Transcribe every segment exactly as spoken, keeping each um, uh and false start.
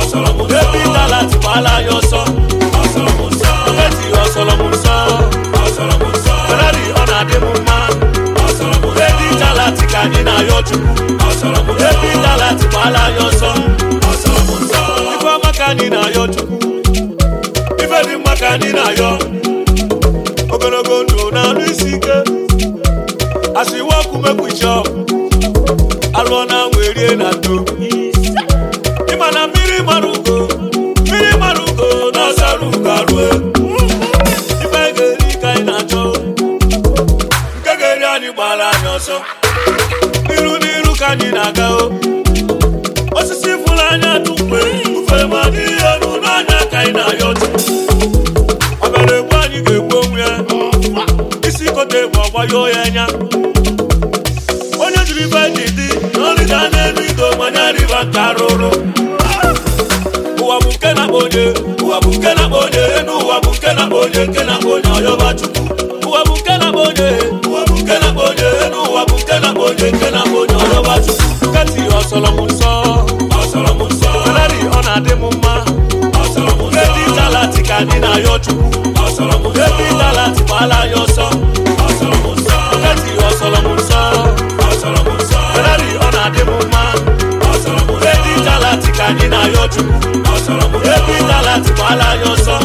Baby talent bala yo so. Betty osolomu so. Ferrari ona de muma. Baby talent kanina yo chuku. Baby talent bala yo so. Ifa makanina yo chuku. Ifa di makanina yo. Ogologo ndo na risike. As we walk we make we chop. Alona werie na to. Imana miri marugo. Miri marugo na saruga rue. Ibegeri kai na cho. Kageri ani bala nyoso. Niru niru kani na gao. Osisi fulanya tukwe. Ufe mani yanu na nya kai na yote. Abere bwani gekwo mwe. Isi kote bwa yo yenya. Onye jiri bajidi. Noli dane nido manyari bakaroro. Uwa buke na bonye, uwa buke na bonye, enu uwa buke na bonye, ke na bonye oyo bachuku. Uwa buke na bonye, uwa buke na bonye, enu uwa buke na bonye, ke na bonye oyo bachuku. Kati osolomu so, osolomu so. Ferrari ona de muma, osolomu so. Baby talent kanina yo chuku, osolomu so. Baby talent bala yo so, osolomu so. Kati osolomu so, osolomu so. Ferrari ona de muma, osolomu so. Baby talent kanina yo chuku. Baby talent bala yo so.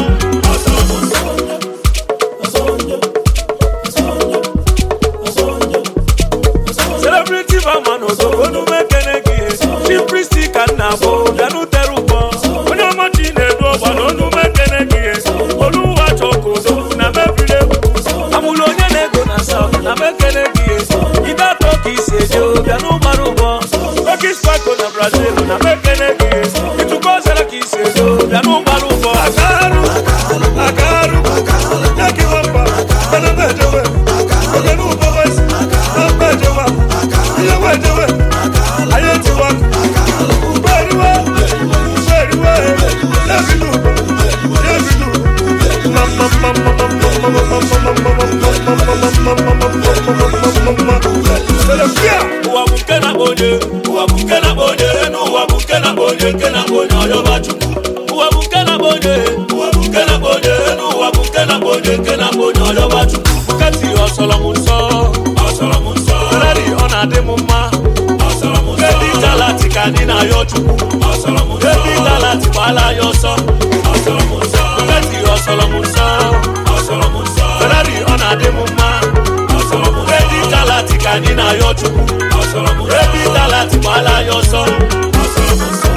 Celebrity man ozo onu mekenegi. Simplicity kana bo yanu terubo. Onye mati nedo ba onu mekenegi. Oluwa choko do na mebile. Amulo onye nego na sa na mekenegi. Ida toki sejo yanu marubo. Toki spako na Brazil na mekenegi. Yanu marubo akaru akaru yaki wapa bana bejewe ogenu boys na bejewa ya bejewe ayeti wa beriwe beriwe yabidu yabidu mama mama uwa buke na bonye uwa buke na bonye enu uwa buke na bonye ke na bonye oyo bachuku. Uwa buke na bonye, uwa buke na bonye, enu uwa buke na bonye, ke na bonye oyo bachuku. Bukati osolomu so, osolomu so. Ferrari ona de muma, osolomu so. Baby talent kanina yo chuku, osolomu so. Baby talent bala yo so, osolomu so. Bukati osolomu so, osolomu so. Ferrari ona de muma, osolomu so. Baby talent kanina yo chuku, osolomu so. Baby talent bala yo so, osolomu so.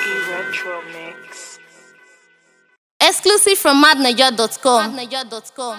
Exclusive from madnaja dot com.